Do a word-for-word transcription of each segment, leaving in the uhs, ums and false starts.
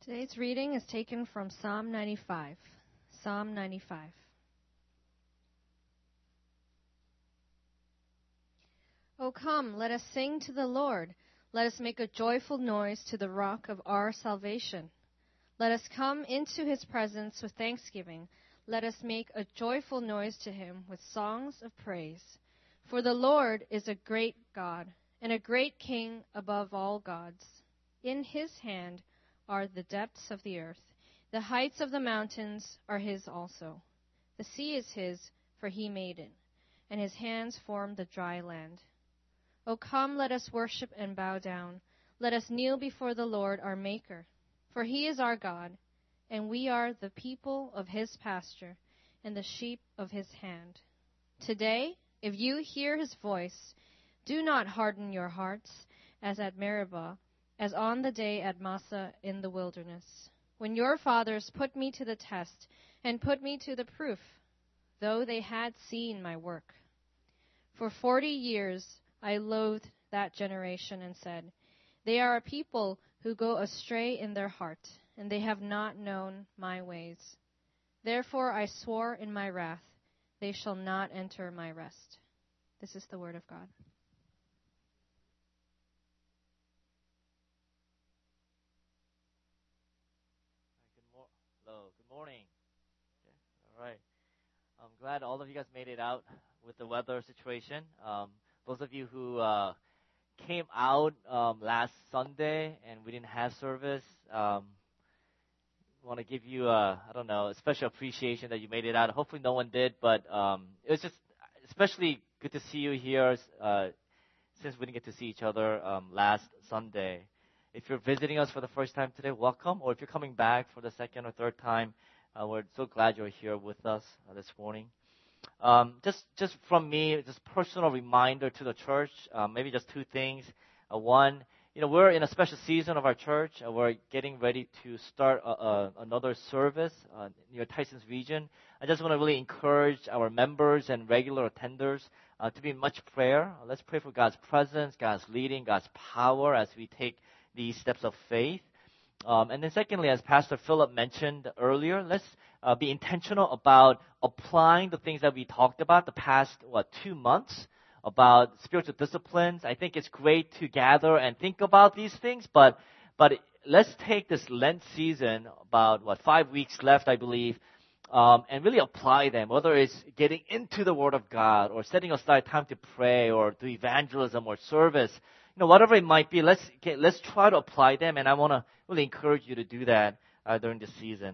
Today's reading is taken from Psalm ninety-five. Psalm ninety-five. O come, let us sing to the Lord. Let us make a joyful noise to the rock of our salvation. Let us come into his presence with thanksgiving. Let us make a joyful noise to him with songs of praise. For the Lord is a great God and a great King above all gods. In his hand are the depths of the earth. The heights of the mountains are his also. The sea is his, for he made it, and his hands formed the dry land. O come, let us worship and bow down. Let us kneel before the Lord our Maker. For he is our God, and we are the people of his pasture and the sheep of his hand. Today, if you hear his voice, do not harden your hearts as at Meribah, as on the day at Massah in the wilderness, when your fathers put me to the test and put me to the proof, though they had seen my work. For forty years I loathed that generation and said, they are a people who go astray in their heart, and they have not known my ways. Therefore I swore in my wrath, they shall not enter my rest. This is the word of God. Hello, good morning. Okay. All right. I'm glad all of you guys made it out with the weather situation. Um, those of you who uh, came out um, last Sunday and we didn't have service, um, want to give you a, I don't know, a special appreciation that you made it out. Hopefully no one did, but um, it was just especially good to see you here uh, since we didn't get to see each other um, last Sunday. If you're visiting us for the first time today, welcome. Or if you're coming back for the second or third time, uh, we're so glad you're here with us uh, this morning. Um, just, just from me, just personal reminder to the church. Uh, maybe just two things. Uh, one, you know, we're in a special season of our church. Uh, we're getting ready to start uh, uh, another service uh, near Tyson's region. I just want to really encourage our members and regular attenders uh, to be in much prayer. Uh, let's pray for God's presence, God's leading, God's power as we take these steps of faith. Um, and then secondly, as Pastor Philip mentioned earlier, let's uh, be intentional about applying the things that we talked about the past, what, two months about spiritual disciplines. I think it's great to gather and think about these things, but but let's take this Lent season, about, what, five weeks left, I believe, um, and really apply them, whether it's getting into the Word of God or setting aside time to pray or do evangelism or service. You know, whatever it might be, let's get, let's try to apply them, and I want to really encourage you to do that uh, during this season.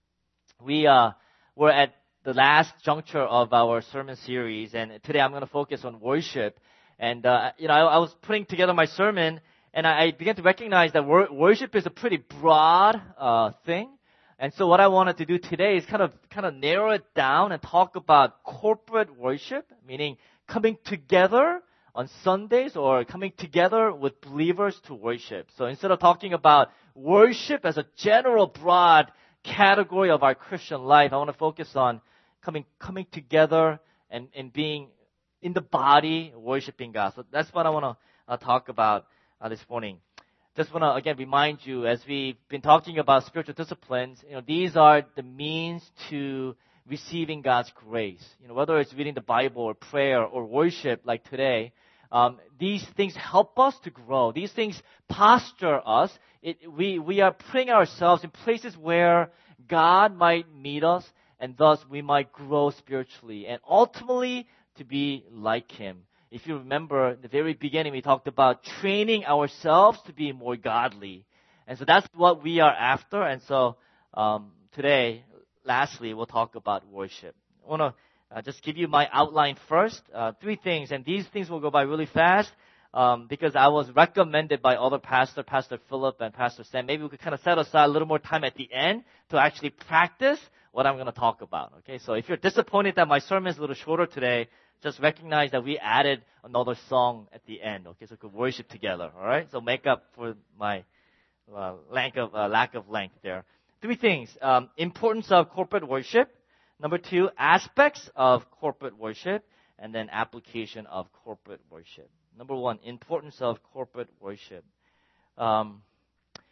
We uh, we're at the last juncture of our sermon series, and today I'm going to focus on worship. And uh, you know, I, I was putting together my sermon, and I, I began to recognize that wor- worship is a pretty broad uh, thing. And so, what I wanted to do today is kind of kind of narrow it down and talk about corporate worship, meaning coming together on Sundays or coming together with believers to worship. So instead of talking about worship as a general broad category of our Christian life, I want to focus on coming coming together and, and being in the body, worshiping God. So that's what I want to uh, talk about uh, this morning. Just want to, again, remind you, as we've been talking about spiritual disciplines, you know, these are the means to receiving God's grace. You know, whether it's reading the Bible or prayer or worship like today, um, these things help us to grow. These things posture us. It, we, we are putting ourselves in places where God might meet us, and thus we might grow spiritually and ultimately to be like Him. If you remember, in the very beginning, we talked about training ourselves to be more godly. And so that's what we are after. And so um, today, lastly, we'll talk about worship. I want to uh, just give you my outline first. Uh, three things, and these things will go by really fast um, because I was recommended by other pastors, Pastor Philip and Pastor Sam. Maybe we could kind of set aside a little more time at the end to actually practice what I'm going to talk about. Okay, so if you're disappointed that my sermon is a little shorter today, just recognize that we added another song at the end. Okay, so we could worship together. All right, so make up for my uh, lack of uh, lack of length there. Three things: um, importance of corporate worship. Number two, aspects of corporate worship, and then application of corporate worship. Number one, importance of corporate worship. Um,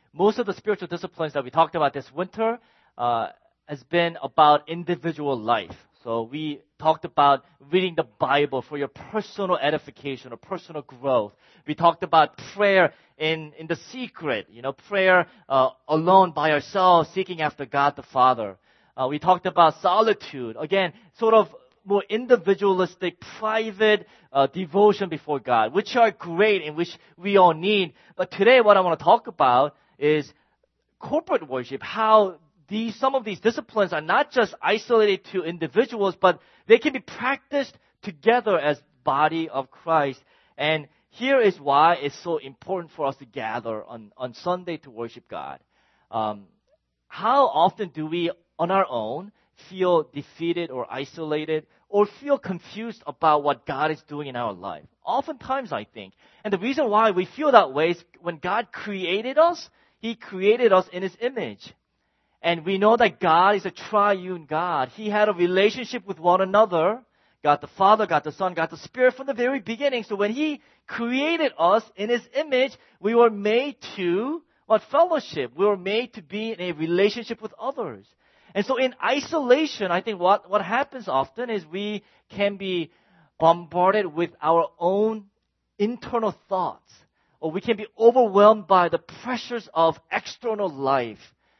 most of the spiritual disciplines that we talked about this winter uh, has been about individual life. So we talked about reading the Bible for your personal edification or personal growth. We talked about prayer in, in the secret, you know, prayer uh, alone by ourselves, seeking after God the Father. Uh, we talked about solitude, again, sort of more individualistic, private uh, devotion before God, which are great and which we all need. But today what I want to talk about is corporate worship, how these, some of these disciplines are not just isolated to individuals, but they can be practiced together as body of Christ. And here is why it's so important for us to gather on, on Sunday to worship God. Um, how often do we, on our own, feel defeated or isolated or feel confused about what God is doing in our life? Oftentimes, I think. And the reason why we feel that way is when God created us, He created us in His image. And we know that God is a triune God. He had a relationship with one another, God the Father, God the Son, God the Spirit from the very beginning. So when He created us in His image, we were made to, what, fellowship. We were made to be in a relationship with others. And so in isolation, I think what, what happens often is we can be bombarded with our own internal thoughts. Or we can be overwhelmed by the pressures of external life.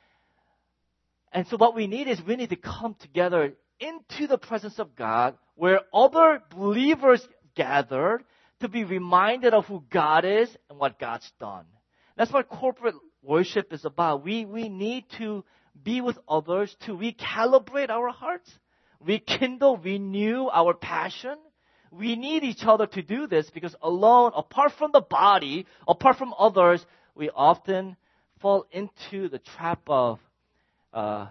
And so what we need is we need to come together into the presence of God where other believers gathered to be reminded of who God is and what God's done. That's what corporate worship is about. We, we need to be with others to recalibrate our hearts, rekindle, renew our passion. We need each other to do this because alone, apart from the body, apart from others, we often fall into the trap of uh,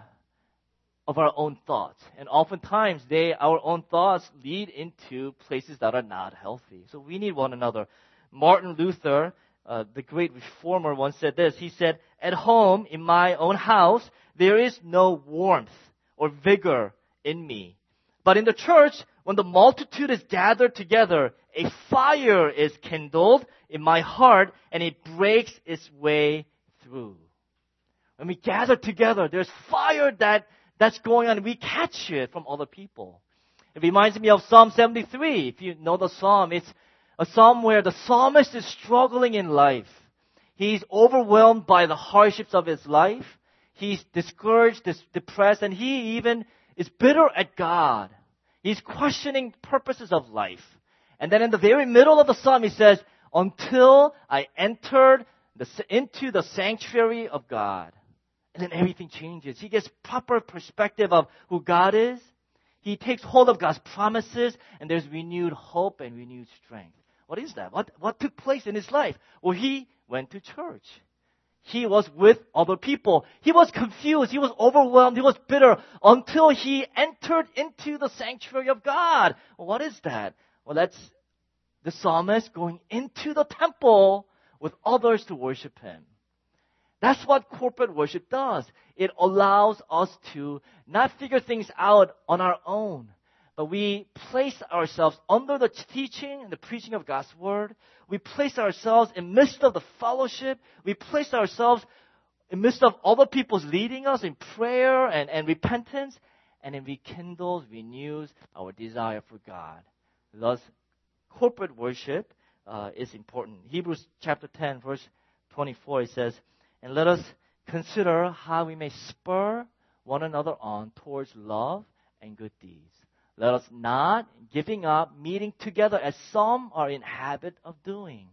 of our own thoughts. And oftentimes, they our own thoughts lead into places that are not healthy. So we need one another. Martin Luther, uh, the great reformer, once said this. He said, "At home, in my own house, there is no warmth or vigor in me. But in the church, when the multitude is gathered together, a fire is kindled in my heart and it breaks its way through." When we gather together, there's fire that, that's going on. We catch it from other people. It reminds me of Psalm seventy-three. If you know the psalm, it's a psalm where the psalmist is struggling in life. He's overwhelmed by the hardships of his life. He's discouraged, dis- depressed, and he even is bitter at God. He's questioning purposes of life. And then in the very middle of the psalm, he says, "Until I entered the, into the sanctuary of God." And then everything changes. He gets proper perspective of who God is. He takes hold of God's promises, and there's renewed hope and renewed strength. What is that? What, what took place in his life? Well, he went to church. He was with other people. He was confused. He was overwhelmed. He was bitter until he entered into the sanctuary of God. Well, what is that? Well, that's the psalmist going into the temple with others to worship him. That's what corporate worship does. It allows us to not figure things out on our own, but we place ourselves under the teaching and the preaching of God's Word. We place ourselves in the midst of the fellowship. We place ourselves in the midst of other people's leading us in prayer and, and repentance. And it rekindles, renews our desire for God. Thus, corporate worship uh, is important. Hebrews chapter ten, verse twenty-four, it says, "And let us consider how we may spur one another on towards love and good deeds. Let us not, giving up, meeting together as some are in habit of doing,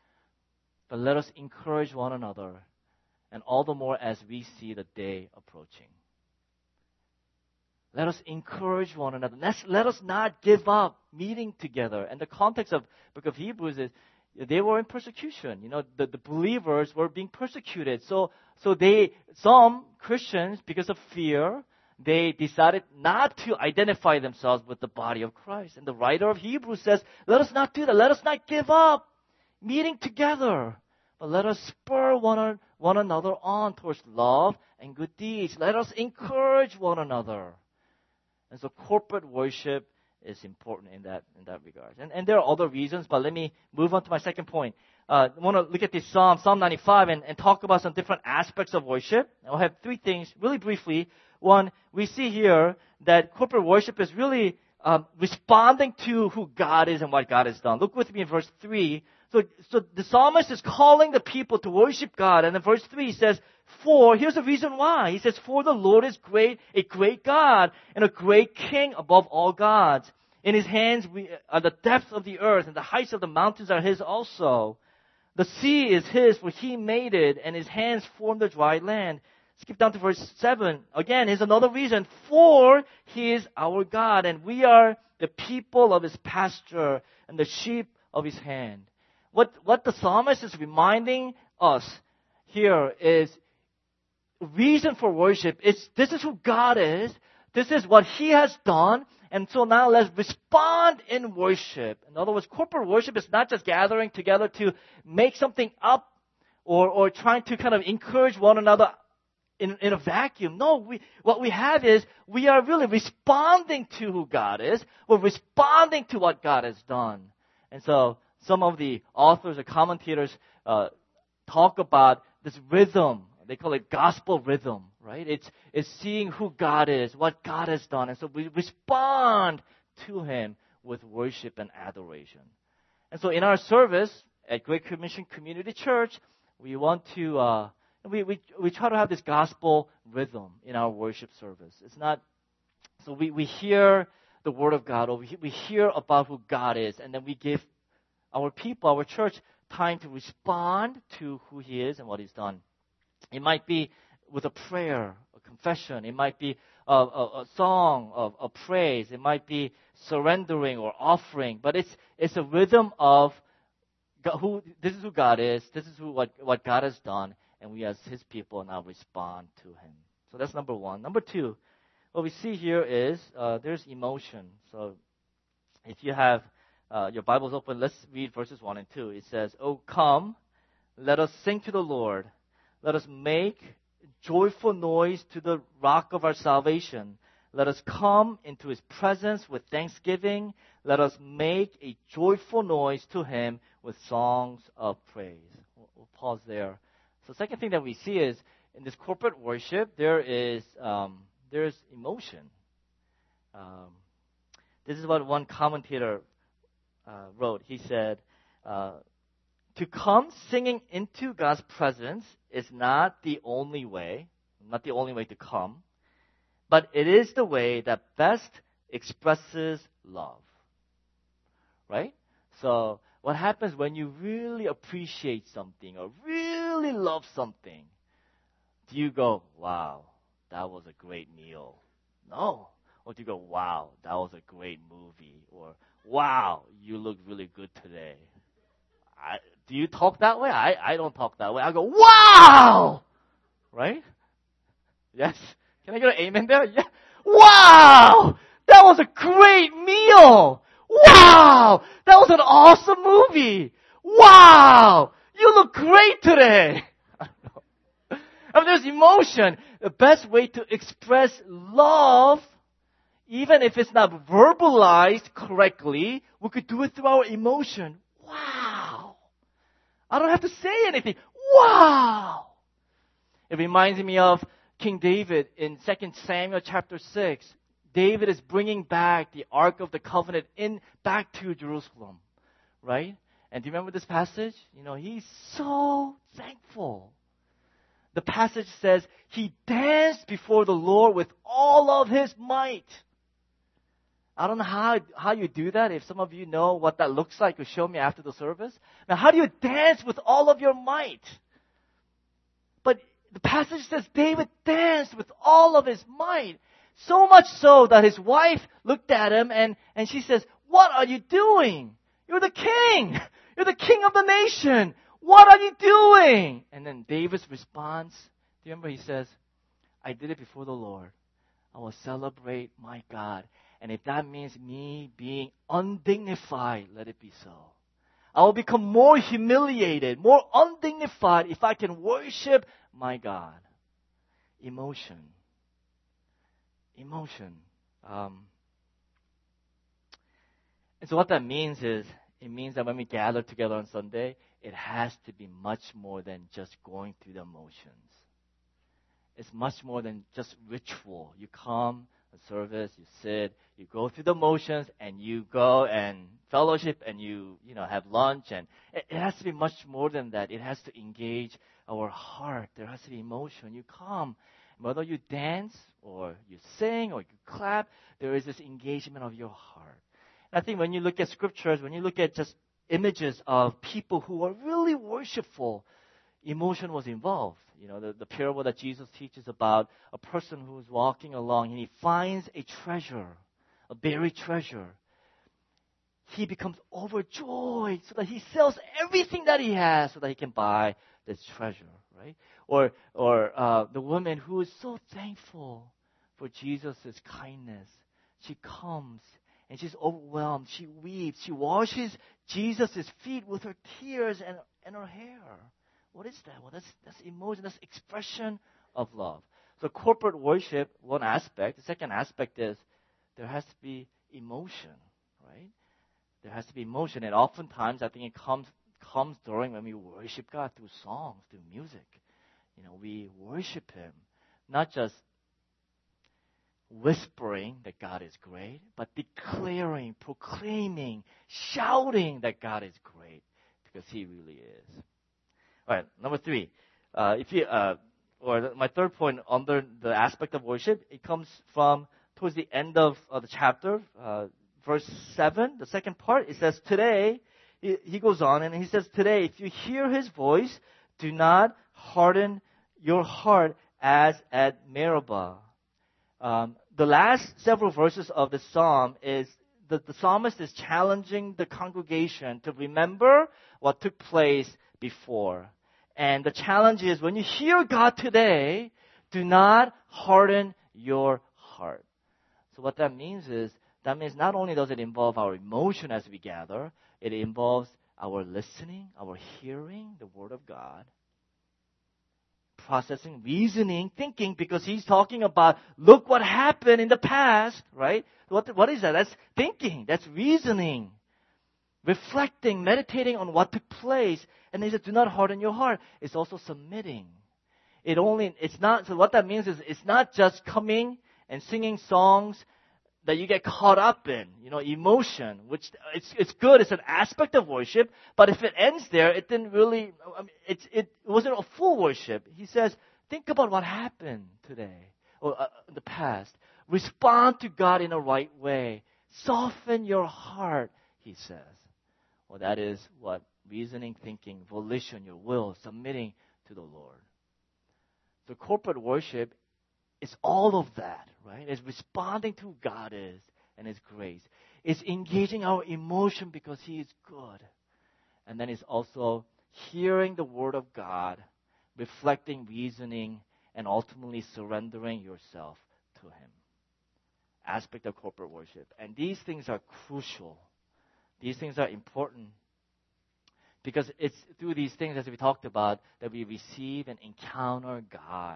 but let us encourage one another, and all the more as we see the day approaching." Let us encourage one another. Let's, let us not give up meeting together. And the context of the book of Hebrews is they were in persecution. You know, the, the believers were being persecuted. So, so they, some Christians, because of fear, they decided not to identify themselves with the body of Christ. And the writer of Hebrews says, let us not do that. Let us not give up meeting together. But let us spur one, one another on towards love and good deeds. Let us encourage one another. And so corporate worship is important in that in that regard. And and there are other reasons, but let me move on to my second point. Uh, I want to look at this Psalm, Psalm ninety-five, and, and talk about some different aspects of worship. I'll have three things really briefly. One, we see here that corporate worship is really um, responding to who God is and what God has done. Look with me in verse three. So, so the psalmist is calling the people to worship God, and in verse three he says, For, here's the reason why. He says, For the Lord is great, a great God, and a great King above all gods. In His hands we, are the depths of the earth, and the heights of the mountains are His also. The sea is His, for He made it, and His hands formed the dry land. Skip down to verse seven. Again, here's another reason. For He is our God, and we are the people of His pasture, and the sheep of His hand. What, what the psalmist is reminding us here is reason for worship. It's, this is who God is. This is what He has done. And so now let's respond in worship. In other words, corporate worship is not just gathering together to make something up or, or trying to kind of encourage one another in, in a vacuum. No, we, what we have is we are really responding to who God is. We're responding to what God has done. And so some of the authors or commentators uh, talk about this rhythm. They call it gospel rhythm, right? It's, it's seeing who God is, what God has done. And so we respond to Him with worship and adoration. And so in our service at Great Commission Community Church, we want to, uh, we, we, we try to have this gospel rhythm in our worship service. It's not, so we, we hear the Word of God, or we, we hear about who God is, and then we give our people, our church, time to respond to who He is and what He's done. It might be with a prayer, a confession. It might be a, a, a song of, of praise. It might be surrendering or offering. But it's it's a rhythm of God, who this is who God is. This is who what, what God has done, and we as His people now respond to Him. So that's number one. Number two, what we see here is uh, there's emotion. So if you have uh, your Bibles open, let's read verses one and two. It says, "Oh, come, let us sing to the Lord. Let us make joyful noise to the rock of our salvation. Let us come into His presence with thanksgiving. Let us make a joyful noise to Him with songs of praise." We'll, we'll pause there. So the second thing that we see is in this corporate worship, there is um, there is emotion. Um, this is what one commentator uh, wrote. He said, uh, to come singing into God's presence is not the only way, not the only way to come, but it is the way that best expresses love. Right? So what happens when you really appreciate something or really love something? Do you go, wow, that was a great meal? No. Or do you go, wow, that was a great movie? Or, wow, you look really good today. I, do you talk that way? I, I don't talk that way. I go, wow! Right? Yes? Can I get an amen there? Yeah. Wow! That was a great meal! Wow! That was an awesome movie! Wow! You look great today! I don't know. I mean, there's emotion. The best way to express love, even if it's not verbalized correctly, we could do it through our emotion. Wow! I don't have to say anything. Wow! It reminds me of King David in Second Samuel chapter six. David is bringing back the Ark of the Covenant in back to Jerusalem, right? And do you remember this passage? You know, he's so thankful. The passage says he danced before the Lord with all of his might. I don't know how, how you do that. If some of you know what that looks like, you show me after the service. Now, how do you dance with all of your might? But the passage says David danced with all of his might. So much so that his wife looked at him and, and she says, "What are you doing? You're the king. You're the king of the nation. What are you doing?" And then David's response, do you remember he says, "I did it before the Lord. I will celebrate my God. And if that means me being undignified, let it be so. I will become more humiliated, more undignified if I can worship my God." Emotion. Emotion. Um, And so what that means is, it means that when we gather together on Sunday, it has to be much more than just going through the motions. It's much more than just ritual. You come, a service, you sit, you go through the motions, and you go and fellowship, and you, you know, have lunch. And it, it has to be much more than that. It has to engage our heart. There has to be emotion. You come, whether you dance or you sing or you clap, there is this engagement of your heart. I think when you look at scriptures, when you look at just images of people who are really worshipful, emotion was involved. You know, the, the parable that Jesus teaches about a person who is walking along and he finds a treasure, a buried treasure. He becomes overjoyed so that he sells everything that he has so that he can buy this treasure, right? Or, or uh, the woman who is so thankful for Jesus' kindness. She comes. And she's overwhelmed. She weeps. She washes Jesus' feet with her tears and, and her hair. What is that? Well, that's, that's emotion. That's expression of love. So corporate worship, one aspect. The second aspect is there has to be emotion, right? There has to be emotion. And oftentimes, I think it comes, comes during when we worship God through songs, through music. You know, we worship Him. Not just whispering that God is great, but declaring, proclaiming, shouting that God is great, because He really is. All right, number three. Uh, if you, uh, or my third point under the aspect of worship, it comes from towards the end of, of the chapter, uh, verse seven, the second part. It says, today, he, he goes on and he says, today, if you hear His voice, do not harden your heart as at Meribah. Um, the last several verses of the psalm is the, the psalmist is challenging the congregation to remember what took place before. And the challenge is, when you hear God today, do not harden your heart. So what that means is, that means not only does it involve our emotion as we gather, it involves our listening, our hearing the Word of God, processing, reasoning, thinking, because he's talking about, look what happened in the past, right? What, what is that? That's thinking. That's reasoning. Reflecting, meditating on what took place. And he said, do not harden your heart. It's also submitting. It only, it's not, so what that means is, it's not just coming and singing songs that you get caught up in, you know, emotion, which it's it's good. It's an aspect of worship, but if it ends there, it didn't really. I mean, it it wasn't a full worship. He says, think about what happened today or uh, in the past. Respond to God in a right way. Soften your heart, he says. Well, that is what reasoning, thinking, volition, your will, submitting to the Lord. So corporate worship, it's all of that, right? It's responding to who God is and His grace. It's engaging our emotion because He is good. And then it's also hearing the Word of God, reflecting, reasoning, and ultimately surrendering yourself to Him. Aspect of corporate worship. And these things are crucial. These things are important because it's through these things, as we talked about, that we receive and encounter God.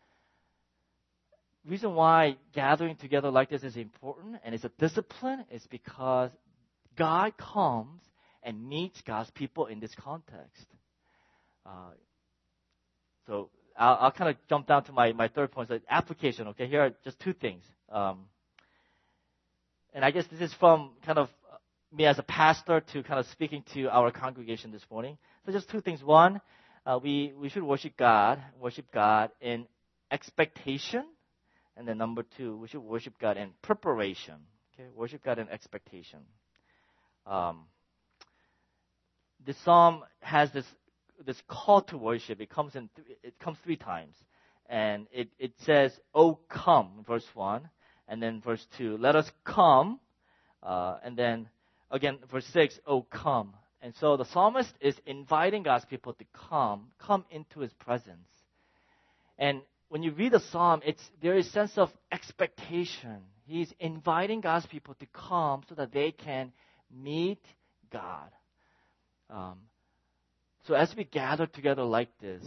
The reason why gathering together like this is important and it's a discipline is because God comes and meets God's people in this context. Uh, so I'll, I'll kind of jump down to my, my third point, so application. Okay, here are just two things. Um, and I guess this is from kind of me as a pastor to kind of speaking to our congregation this morning. So just two things. One, uh, we, we should worship God, worship God in expectation. And then number two, we should worship God in preparation. Okay, worship God in expectation. Um, this psalm has this this call to worship. It comes in th- it comes three times, and it it says, "Oh, come," verse one, and then verse two, "Let us come," uh, and then again verse six, "Oh, come." And so the psalmist is inviting God's people to come, come into His presence, and when you read the psalm, it's there is a sense of expectation. He's inviting God's people to come so that they can meet God. Um, so as we gather together like this,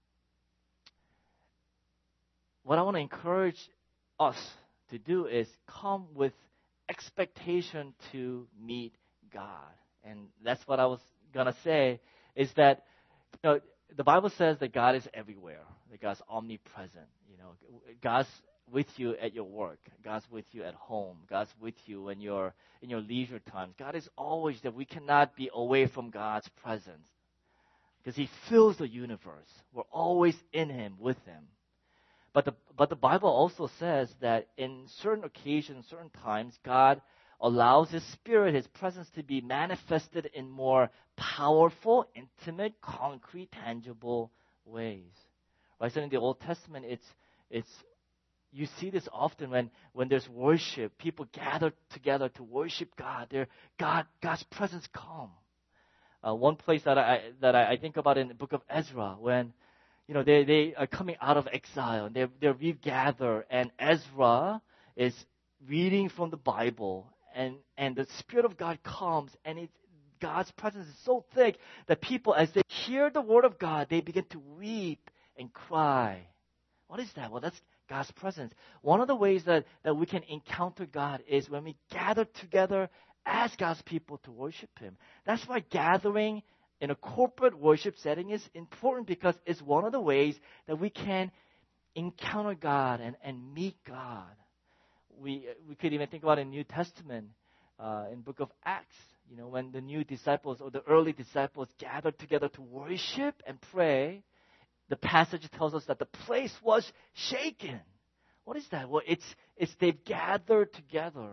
what I want to encourage us to do is come with expectation to meet God. And that's what I was going to say, is that, you know, the Bible says that God is everywhere, that God's omnipresent. You know, God's with you at your work. God's with you at home. God's with you when you're in your leisure times. God is always there. We cannot be away from God's presence because He fills the universe. We're always in Him, with Him. But the but the Bible also says that in certain occasions, certain times, God allows His Spirit, His presence to be manifested in more powerful, intimate, concrete, tangible ways. Right? So in the Old Testament, it's it's you see this often when, when there's worship, people gather together to worship God. They're, God God's presence comes. Uh, one place that I that I think about in the book of Ezra, when you know they, they are coming out of exile and they're they're regathered, and Ezra is reading from the Bible, and, and the Spirit of God comes, and it, God's presence is so thick that people, as they hear the Word of God, they begin to weep and cry. What is that? Well, that's God's presence. One of the ways that, that we can encounter God is when we gather together as God's people to worship Him. That's why gathering in a corporate worship setting is important, because it's one of the ways that we can encounter God and, and meet God. We we could even think about in the New Testament, uh, in the book of Acts, you know, when the new disciples or the early disciples gathered together to worship and pray, the passage tells us that the place was shaken. What is that? Well, it's it's they've gathered together.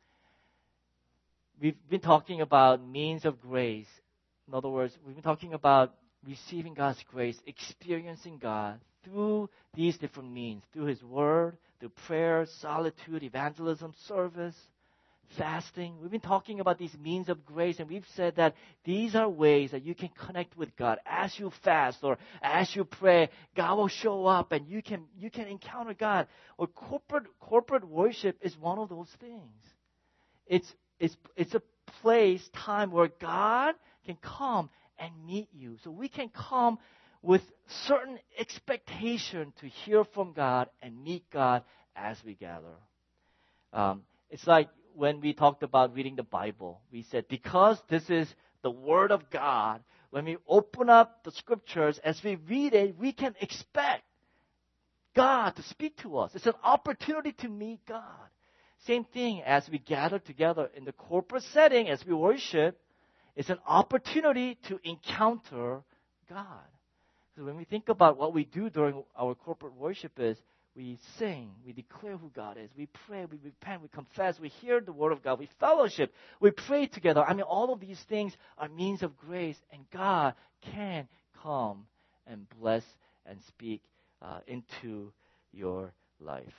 We've been talking about means of grace. In other words, we've been talking about receiving God's grace, experiencing God through these different means, through His Word, through prayer, solitude, evangelism, service, fasting. We've been talking about these means of grace, and we've said that these are ways that you can connect with God. As you fast or as you pray, God will show up, and you can you can encounter God. Or corporate corporate worship is one of those things. It's it's it's a place, time where God can come and meet you. So we can come with certain expectation to hear from God and meet God as we gather. Um, it's like when we talked about reading the Bible. We said, because this is the Word of God, when we open up the Scriptures, as we read it, we can expect God to speak to us. It's an opportunity to meet God. Same thing as we gather together in the corporate setting, as we worship, it's an opportunity to encounter God. So when we think about what we do during our corporate worship is, we sing, we declare who God is, we pray, we repent, we confess, we hear the Word of God, we fellowship, we pray together. I mean, all of these things are means of grace, and God can come and bless and speak uh, into your life.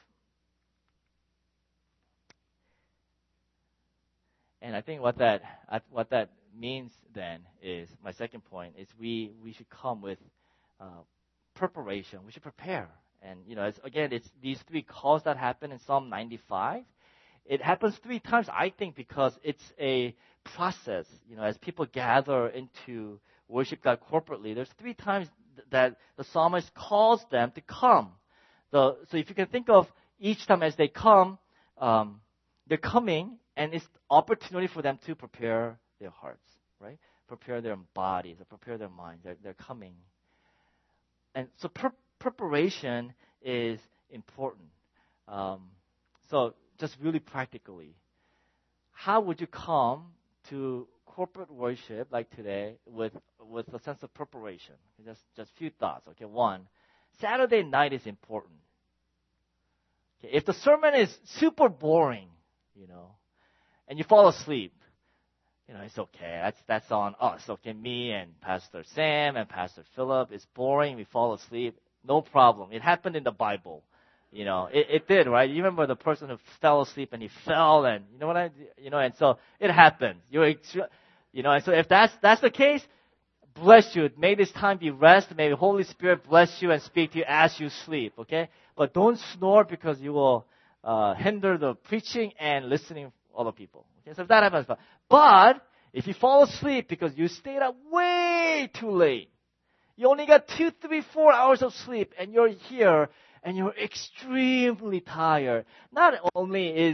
And I think what that what that means then is, my second point is we we should come with uh, preparation. We should prepare. And, you know, it's, again, it's these three calls that happen in Psalm ninety-five. It happens three times, I think, because it's a process. You know, as people gather into worship God corporately, there's three times th- that the psalmist calls them to come. The, so if you can think of each time as they come, um, they're coming, and it's opportunity for them to prepare their hearts, right? Prepare their bodies, or prepare their minds. They're, they're coming. And so pre- preparation is important. Um, so just really practically, how would you come to corporate worship like today with with a sense of preparation? Just just a few thoughts. Okay, one, Saturday night is important. Okay, if the sermon is super boring, you know, and you fall asleep, you know, it's okay. That's that's on us. Okay, me and Pastor Sam and Pastor Philip. It's boring. We fall asleep. No problem. It happened in the Bible. You know, it, it did, right? You remember the person who fell asleep and he fell, and you know what I, you know, and so it happened. You're, you know, and so if that's that's the case, bless you. May this time be rest. May the Holy Spirit bless you and speak to you as you sleep. Okay, but don't snore, because you will uh, hinder the preaching and listening of other people. Okay, so if that happens, but if you fall asleep because you stayed up way too late, you only got two, three, four hours of sleep, and you're here, and you're extremely tired. Not only is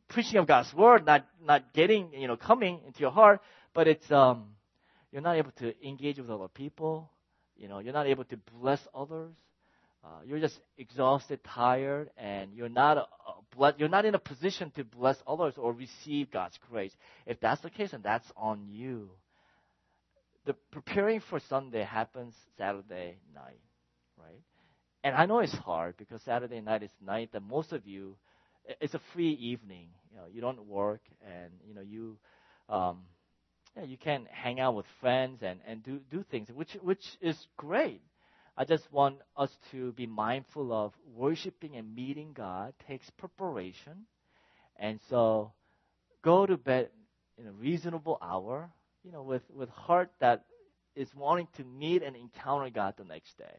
preaching of God's word not not getting, you know, coming into your heart, but it's um, you're not able to engage with other people. You know, you're not able to bless others. Uh, you're just exhausted, tired, and you're not a, a ble- you're not in a position to bless others or receive God's grace. If that's the case, then that's on you. The preparing for Sunday happens Saturday night, right? And I know it's hard because Saturday night is the night that most of you, it's a free evening. You know, you don't work, and you know you, um, yeah, you can hang out with friends and, and do do things, which which is great. I just want us to be mindful of worshiping and meeting God takes preparation, and so go to bed in a reasonable hour, you know, with with heart that is wanting to meet and encounter God the next day.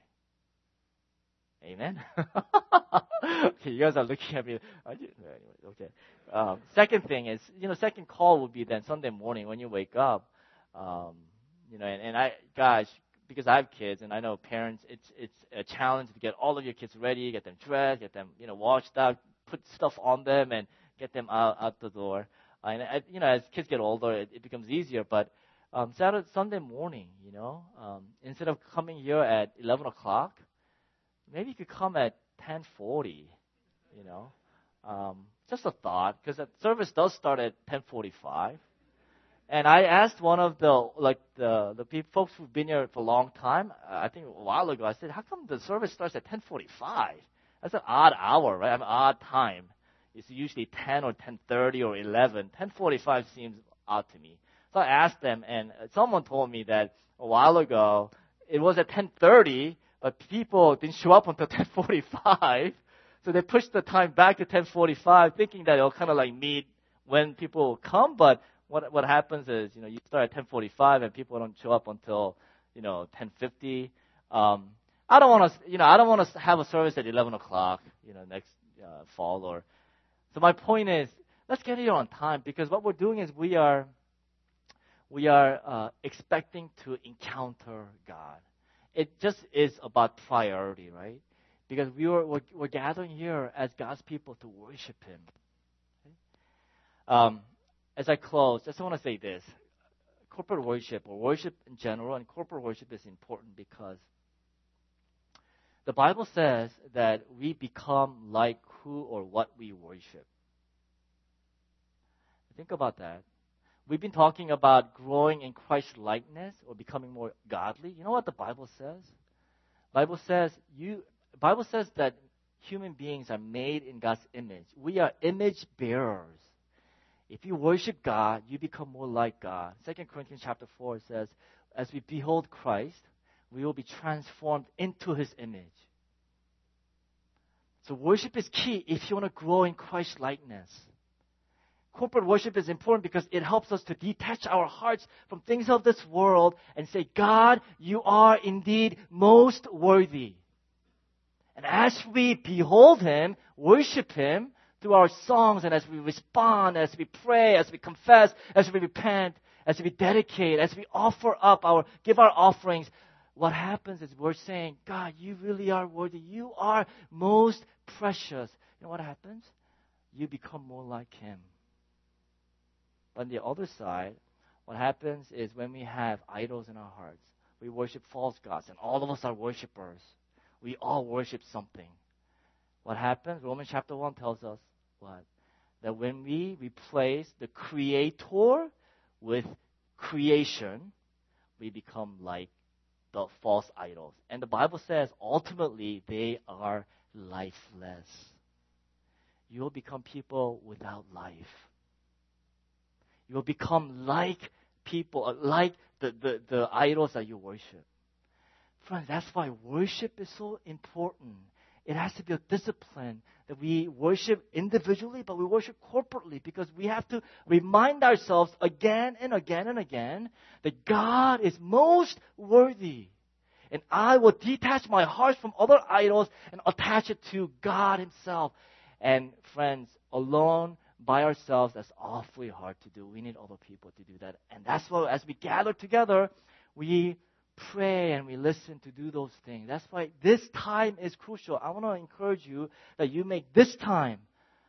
Amen. Okay, you guys are looking at me. Anyway, okay. Um, second thing is, you know, second call would be then Sunday morning when you wake up. Um, you know, and, and I, gosh, because I have kids and I know parents, it's it's a challenge to get all of your kids ready, get them dressed, get them, you know, washed up, put stuff on them, and get them out out the door. Uh, and I, you know, as kids get older, it, it becomes easier. But um, Saturday, Sunday morning, you know, um, instead of coming here at eleven o'clock. Maybe you could come at ten forty, you know. Um, just a thought, because the service does start at ten forty-five. And I asked one of the like the the people, folks who've been here for a long time. Uh, I think a while ago, I said, "How come the service starts at ten forty-five? That's an odd hour, right? An odd time. It's usually ten or ten thirty or eleven. ten forty-five seems odd to me." So I asked them, and someone told me that a while ago it was at ten thirty. But people didn't show up until ten forty-five, so they pushed the time back to ten forty-five, thinking that it'll kind of like meet when people come. But what what happens is, you know, you start at ten forty-five and people don't show up until, you know, ten fifty. Um, I don't want to, you know, I don't want to have a service at eleven o'clock, you know, next uh, fall. Or so my point is, let's get here on time, because what we're doing is we are we are uh, expecting to encounter God. It just is about priority, right? Because we are, we're, we're gathering here as God's people to worship Him. Okay? Um, as I close, I just want to say this. Corporate worship, or worship in general, and corporate worship is important because the Bible says that we become like who or what we worship. Think about that. We've been talking about growing in Christ's likeness or becoming more godly. You know what the Bible says? Bible says you. Bible says that human beings are made in God's image. We are image bearers. If you worship God, you become more like God. Second Corinthians chapter four says, as we behold Christ, we will be transformed into His image. So worship is key if you want to grow in Christ's likeness. Corporate worship is important because it helps us to detach our hearts from things of this world and say, God, you are indeed most worthy. And as we behold Him, worship Him through our songs, and as we respond, as we pray, as we confess, as we repent, as we dedicate, as we offer up our, give our offerings, what happens is we're saying, God, you really are worthy. You are most precious. You know what happens? You become more like Him. On the other side, what happens is when we have idols in our hearts, we worship false gods, and all of us are worshipers. We all worship something. What happens? Romans chapter one tells us what? That when we replace the Creator with creation, we become like the false idols. And the Bible says ultimately they are lifeless. You will become people without life. You will become like people, like the, the, the idols that you worship. Friends, that's why worship is so important. It has to be a discipline that we worship individually, but we worship corporately, because we have to remind ourselves again and again and again that God is most worthy. And I will detach my heart from other idols and attach it to God Himself. And friends, alone, by ourselves, that's awfully hard to do. We need other people to do that. And that's why as we gather together, we pray and we listen to do those things. That's why this time is crucial. I want to encourage you that you make this time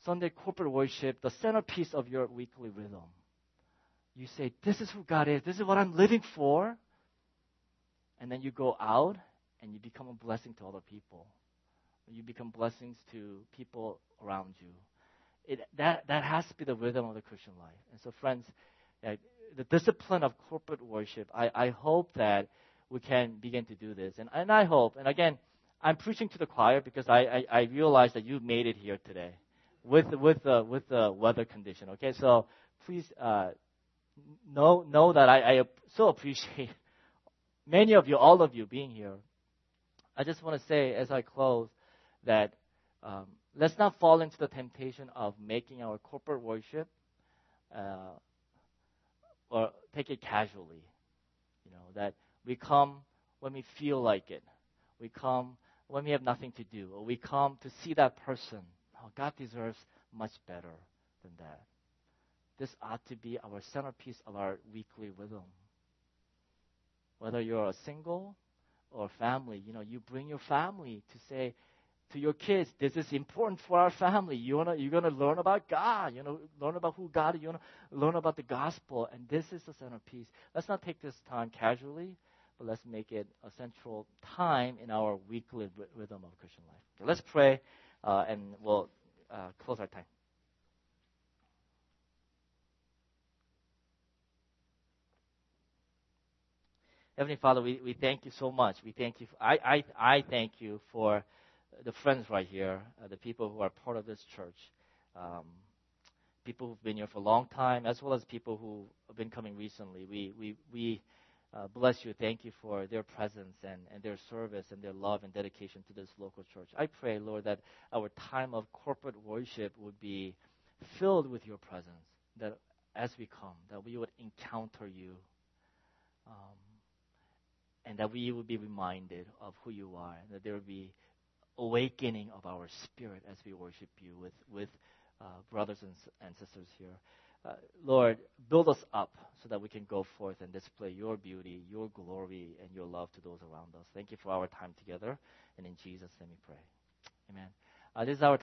Sunday corporate worship the centerpiece of your weekly rhythm. You say, this is who God is. This is what I'm living for. And then you go out and you become a blessing to other people. You become blessings to people around you. It, that, that has to be the rhythm of the Christian life. And so, friends, uh, the discipline of corporate worship, I, I hope that we can begin to do this. And, and I hope, and again, I'm preaching to the choir because I, I, I realize that you made it here today with, with, the, with the weather condition. Okay, so please uh, know, know that I, I so appreciate many of you, all of you being here. I just want to say as I close that um, let's not fall into the temptation of making our corporate worship uh, or take it casually. You know, that we come when we feel like it. We come when we have nothing to do. Or we come to see that person. Oh, God deserves much better than that. This ought to be our centerpiece of our weekly rhythm. Whether you're a single or family, you know, you bring your family to say to your kids, this is important for our family. You wanna, you're going to learn about God. You know, learn about who God is. You want to learn about the gospel. And this is the centerpiece. Let's not take this time casually, but let's make it a central time in our weekly r- rhythm of Christian life. Okay, let's pray, uh, and we'll uh, close our time. Heavenly Father, we, we thank you so much. We thank you. For, I, I, I thank you for the friends right here, uh, the people who are part of this church, um, people who've been here for a long time, as well as people who have been coming recently. We, we, we uh, bless you. Thank you for their presence and, and their service and their love and dedication to this local church. I pray, Lord, that our time of corporate worship would be filled with your presence, that as we come, that we would encounter you. Um, And that we would be reminded of who you are, and that there would be awakening of our spirit as we worship you with, with uh, brothers and, and sisters here. Uh, Lord, build us up so that we can go forth and display your beauty, your glory, and your love to those around us. Thank you for our time together, and in Jesus' name we pray. Amen. Uh, this is our